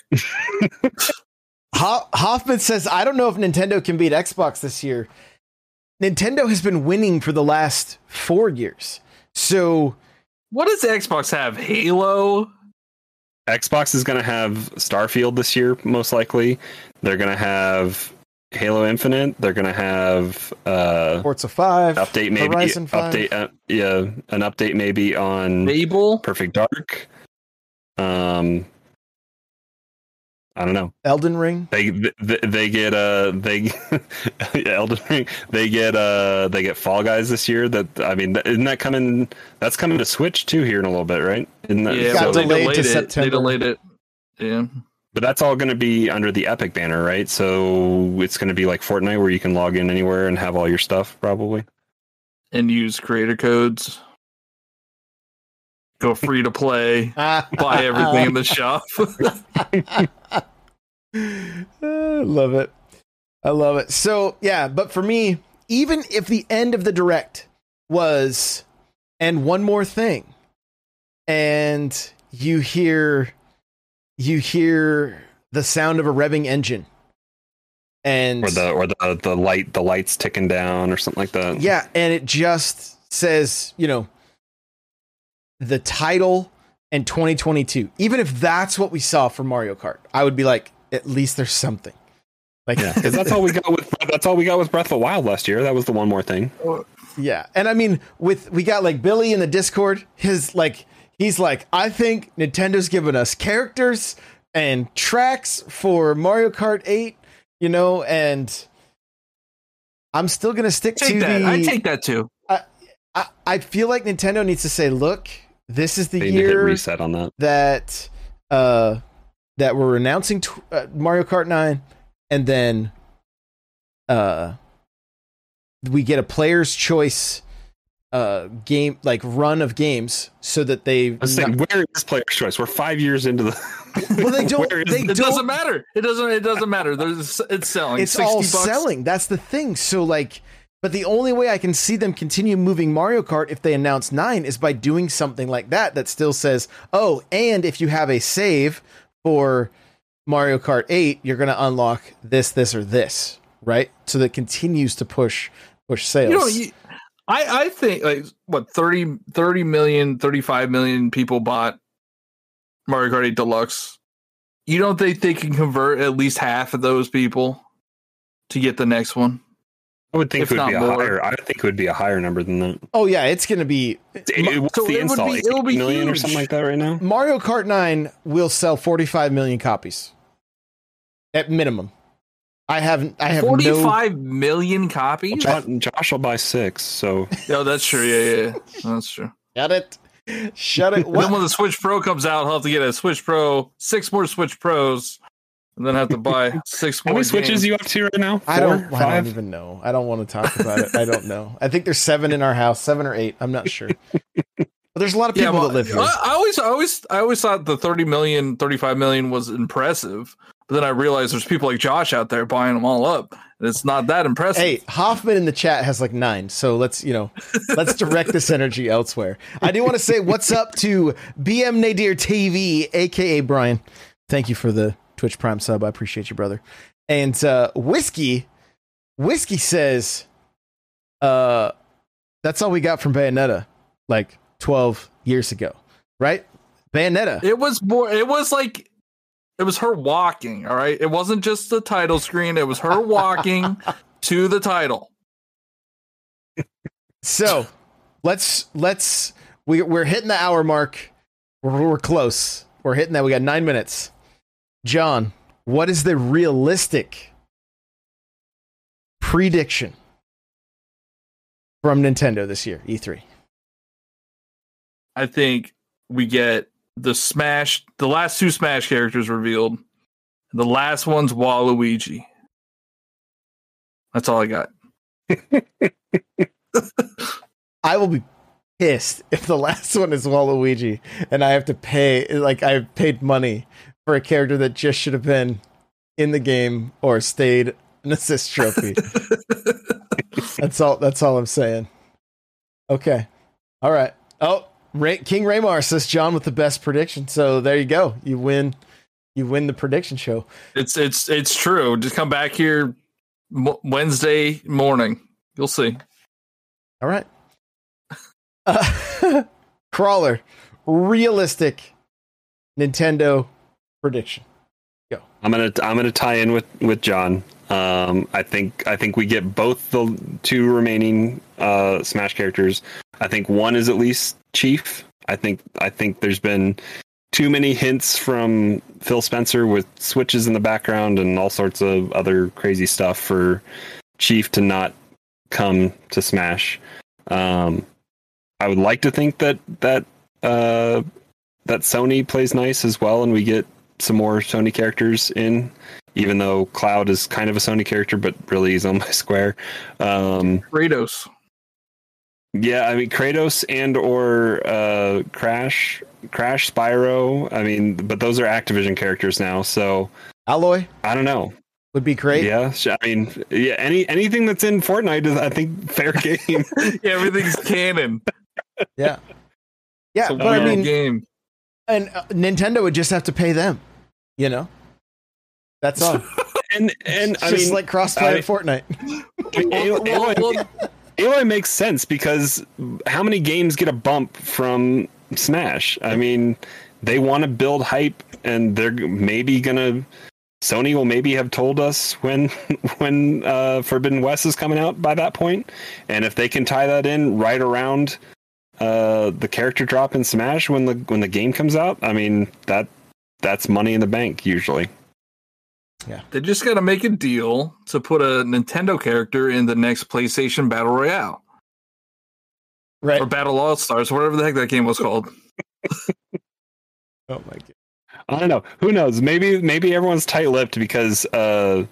Hoffman says, I don't know if Nintendo can beat Xbox this year. Nintendo has been winning for the last 4 years. So what does Xbox have? Halo? Xbox is going to have Starfield this year, most likely. They're going to have Halo Infinite. They're going to have Forza 5, update maybe, Horizon 5. an update maybe on Fable, Perfect Dark. I don't know. Elden Ring. They get Elden Ring. They get Fall Guys this year. Isn't that coming? That's coming to Switch too here in a little bit, right? Got delayed to September. They delayed it. Yeah. But that's all going to be under the Epic banner, right? So it's going to be like Fortnite, where you can log in anywhere and have all your stuff, probably, and use creator codes. Go free to play. Buy everything in the shop. I love it. I love it. So, yeah, but for me, even if the end of the direct was, and one more thing, and you hear the sound of a revving engine, and or the lights ticking down or something like that. Yeah, and it just says, the title and 2022. Even if that's what we saw for Mario Kart, I would be like, at least there's something. Like, Yeah, because that's all we got with Breath of the Wild last year. That was the one more thing. yeah. And I mean, we got like Billy in the Discord. He's like, I think Nintendo's given us characters and tracks for Mario Kart 8, you know, and I'm still gonna stick to that. the. I take that too. I feel like Nintendo needs to say, look, this is the They need to hit year reset on that. that we're announcing Mario Kart 9, and then we get a player's choice game, like run of games, so that they. Where is player's choice? We're 5 years into the. Well, they don't. It doesn't matter. It doesn't matter. It's selling. It's $60 all selling. That's the thing. So like. But the only way I can see them continue moving Mario Kart if they announce 9 is by doing something like that still says, oh, and if you have a save for Mario Kart 8, you're going to unlock this, or this, right? So that continues to push sales. You know, I think like what 30 million, 35 million people bought Mario Kart 8 Deluxe. You don't think they can convert at least half of those people to get the next one? I would think If it would not be a more. higher. I think it would be a higher number than that. Oh yeah, it's going to be What's the install? it would be 8 million or huge. something like that right now. Mario Kart 9 will sell 45 million copies at minimum. I have 45 million copies. Josh will buy 6. So Yeah, that's true. Yeah, that's true. Shut it. Then when the Switch Pro comes out, I'll have to get a Switch Pro, 6 more Switch Pros, and then have to buy 6 how more. many Switches games. you up to right now? 4, I don't 5? even know. I don't want to talk about it. I don't know. I think there's 7 in our house, 7 or 8. I'm not sure. But there's a lot of people that live here. I always thought the 30 million, 35 million was impressive, but then I realized there's people like Josh out there buying them all up, and it's not that impressive. Hey, Hoffman in the chat has like 9, so let's direct this energy elsewhere. I do want to say what's up to BM Nadir TV, aka Brian. Thank you for the Twitch Prime sub. I appreciate you, brother. And Whiskey says, that's all we got from Bayonetta, like 12 years ago, right? Bayonetta. It was more. It was like. It was her walking, all right? It wasn't just the title screen. It was her walking to the title. So we're hitting the hour mark. We're close. We're hitting that. We got 9 minutes. John, what is the realistic prediction from Nintendo this year, E3? I think we get the last 2 Smash characters revealed. The last one's Waluigi. That's all I got. I will be pissed if the last one is Waluigi and I have to pay, like I've paid money for a character that just should have been in the game or stayed an assist trophy. That's all I'm saying. Okay. All right. Oh, King Raymar says John with the best prediction. So there you go. You win the prediction show. It's true. Just come back here Wednesday morning. You'll see. All right. Crawler, realistic Nintendo prediction. Go. I'm gonna tie in with John. I think we get both the 2 remaining Smash characters. I think one is at least Chief. I think there's been too many hints from Phil Spencer with switches in the background and all sorts of other crazy stuff for Chief to not come to Smash. I would like to think that Sony plays nice as well, and we get some more Sony characters in, even though Cloud is kind of a Sony character, but really he's owned by Square. Kratos. Yeah, I mean Kratos and or Crash, Spyro. I mean, but those are Activision characters now, so Alloy I don't know. would be great. Yeah, I mean, yeah, anything that's in Fortnite is, I think, fair game. Yeah, everything's canon. Yeah. Yeah, It's a but I weird mean, game. and Nintendo would just have to pay them, you know? That's all. and It's I just mean, like cross-play in Fortnite. Aloy makes sense because how many games get a bump from Smash? I mean, they want to build hype, and they're maybe gonna Sony will maybe have told us when Forbidden West is coming out by that point, and if they can tie that in right around the character drop in Smash when the game comes out, I mean that's money in the bank usually. Yeah, they just got to make a deal to put a Nintendo character in the next PlayStation Battle Royale, right? Or Battle All Stars, whatever the heck that game was called. Oh my god! I don't know. Who knows? Maybe everyone's tight-lipped because the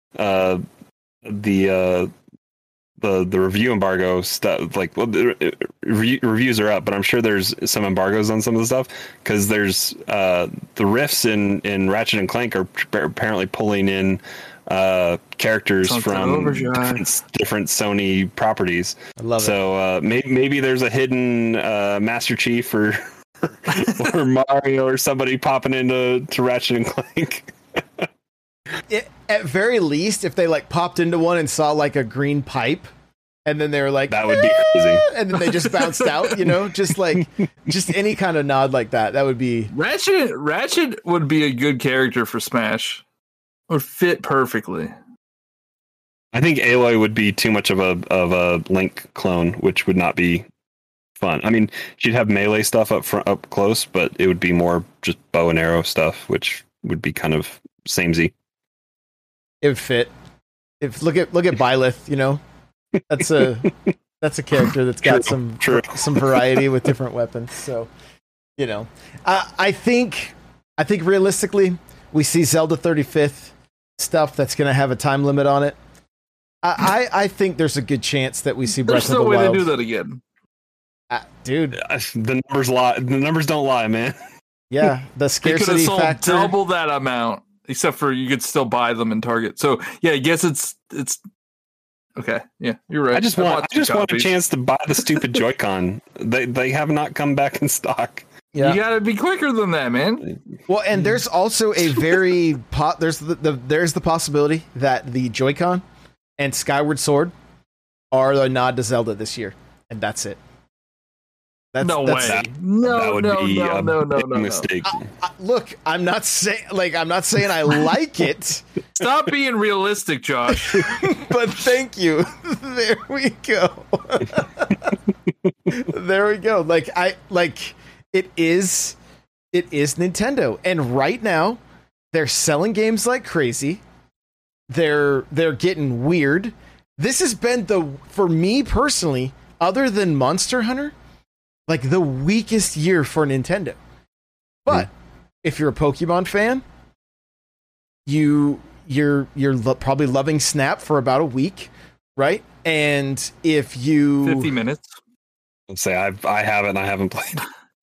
review embargo stuff. Like, well, the reviews are up, but I'm sure there's some embargoes on some of the stuff because there's the Rifts in Ratchet and Clank are apparently pulling in characters from different Sony properties. I love it. So maybe there's a hidden Master Chief or Mario or somebody popping into Ratchet and Clank. At very least, if they like popped into one and saw like a green pipe, and then they were like, that would be crazy, and then they just bounced out, just any kind of nod like that. That would be Ratchet would be a good character for Smash. Would fit perfectly. I think Aloy would be too much of a Link clone, which would not be fun. I mean, she'd have melee stuff up close, but it would be more just bow and arrow stuff, which would be kind of samey. It would fit. Look at Byleth, that's a character that's got some variety with different weapons. So, I think realistically, we see Zelda 35th stuff that's going to have a time limit on it. I think there's a good chance that we see Breath of the Wild. There's no way they do that again. Dude, the numbers lie. The numbers don't lie, man. Yeah, the scarcity factor. Double that amount, except for you could still buy them in Target. So yeah, I guess it's okay. Yeah, you're right. I just want a chance to buy the stupid Joy-Con. They have not come back in stock. Yeah. You gotta be quicker than that, man. Well, and there's also a very there's the possibility that the Joy-Con and Skyward Sword are a nod to Zelda this year, and that's it. No way. No mistake. Look, I'm not saying I like it. Stop being realistic, Josh. But thank you. There we go. There we go. It is Nintendo, and right now they're selling games like crazy. They're getting weird. This has been for me personally, other than Monster Hunter, like the weakest year for Nintendo. But if you're a Pokemon fan, you're probably loving Snap for about a week, right? And if you 50 minutes, let's say I haven't played.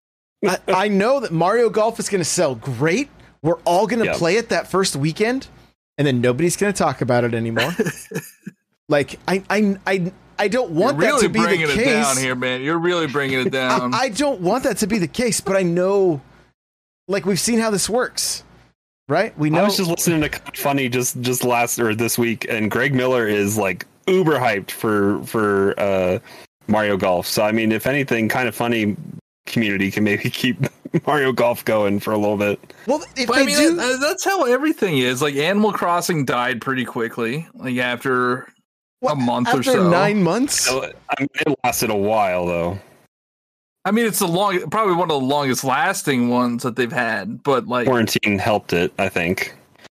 I know that Mario Golf is going to sell great. We're all going to play it that first weekend, and then nobody's going to talk about it anymore. Like I don't want that to be the case. You're really bringing it down here, man. You're really bringing it down. I don't want that to be the case, but I know, like, we've seen how this works, right? We know. I was just listening to Funny just this week, and Greg Miller is like uber hyped for Mario Golf. So I mean, if anything, Kind of Funny community can maybe keep Mario Golf going for a little bit. Well, that's how everything is. Like, Animal Crossing died pretty quickly, like after a month or so. 9 months. So, I mean, it lasted a while though. I mean, it's probably one of the longest lasting ones that they've had. But like, quarantine helped it, I think.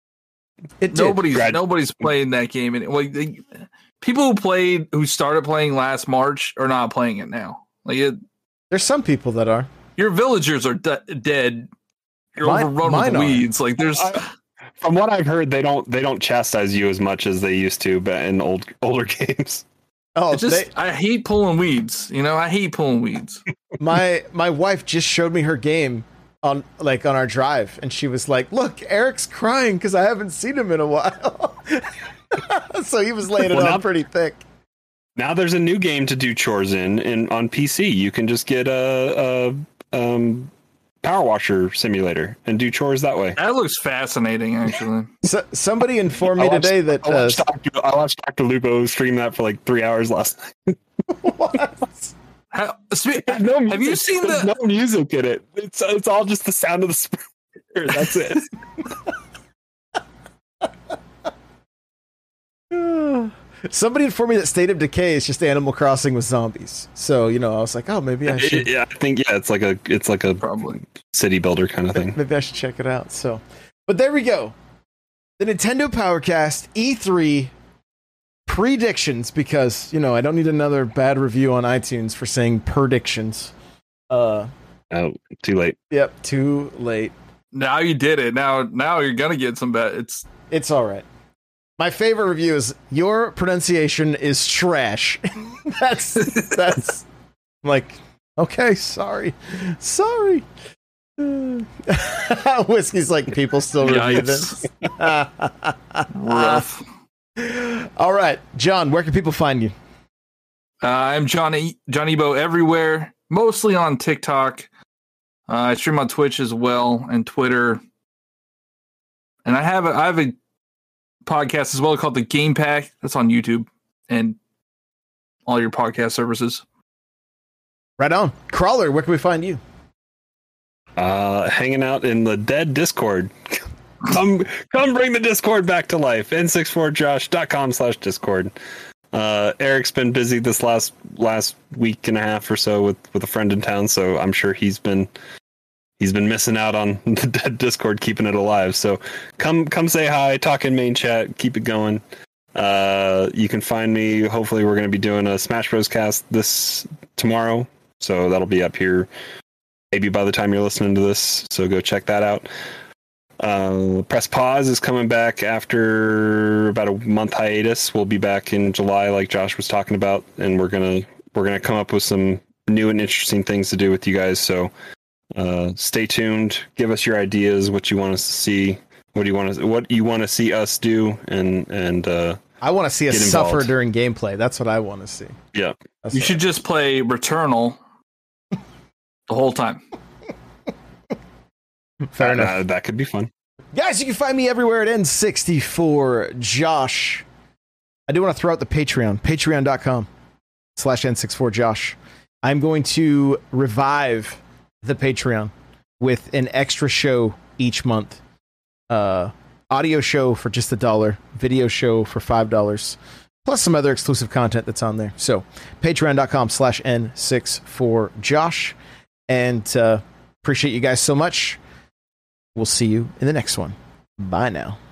Nobody's playing that game. People who started playing last March are not playing it now. There's some people that are. Your villagers are dead. You're overrun with weeds. Like from what I've heard, they don't chastise you as much as they used to, but in older games. Oh, I hate pulling weeds. I hate pulling weeds. My wife just showed me her game on our drive, and she was like, "Look, Eric's crying because I haven't seen him in a while." So he was laying it on pretty thick. Now there's a new game to do chores in on PC. You can just get a power washer simulator and do chores that way. That looks fascinating, actually. So, somebody informed me today that I watched Dr. Lupo stream that for like 3 hours last night. What? Have you seen There's no music in it. It's all just the sound of the speaker. That's it. Somebody informed me that State of Decay is just Animal Crossing with zombies. So, I was like, oh, maybe I should. Yeah, I think it's like a Probably city builder kind of thing. Maybe I should check it out. So, but there we go. The Nintendo Powercast E3 predictions, because I don't need another bad review on iTunes for saying predictions. Oh, too late. Yep, too late. now you did it. Now you're gonna get some bad. It's all right. My favorite review is your pronunciation is trash. that's I'm like, okay, sorry. Whiskey's like, people still review this. Rough. All right, John, where can people find you? I'm John Ebo everywhere, mostly on TikTok. I stream on Twitch as well and Twitter. And I have a podcast as well called The Game Pack. That's on YouTube and all your podcast services. Right on. Crawler, where can we find you? Hanging out in the dead Discord. Come bring the Discord back to life. n64josh.com/Discord. Eric's been busy this last week and a half or so with a friend in town, so I'm sure he's been missing out on the dead Discord, keeping it alive. So come say hi, talk in main chat, keep it going. You can find me. Hopefully we're going to be doing a Smash Bros. Cast tomorrow, so that'll be up here maybe by the time you're listening to this, so go check that out. Press Pause is coming back after about a month hiatus. We'll be back in July, like Josh was talking about, and we're gonna come up with some new and interesting things to do with you guys. So stay tuned. Give us your ideas, what you want us to see, what you want to see us do, and I want to see us suffer during gameplay. That's what I want to see. Yeah, You should just play Returnal the whole time. Fair enough. That could be fun. Guys, you can find me everywhere at N64Josh. I do want to throw out the patreon.com/N64Josh. I'm going to revive the Patreon with an extra show each month. Audio show for just $1, video show for $5, plus some other exclusive content that's on there. So patreon.com/N64Josh. And appreciate you guys so much. We'll see you in the next one. Bye now.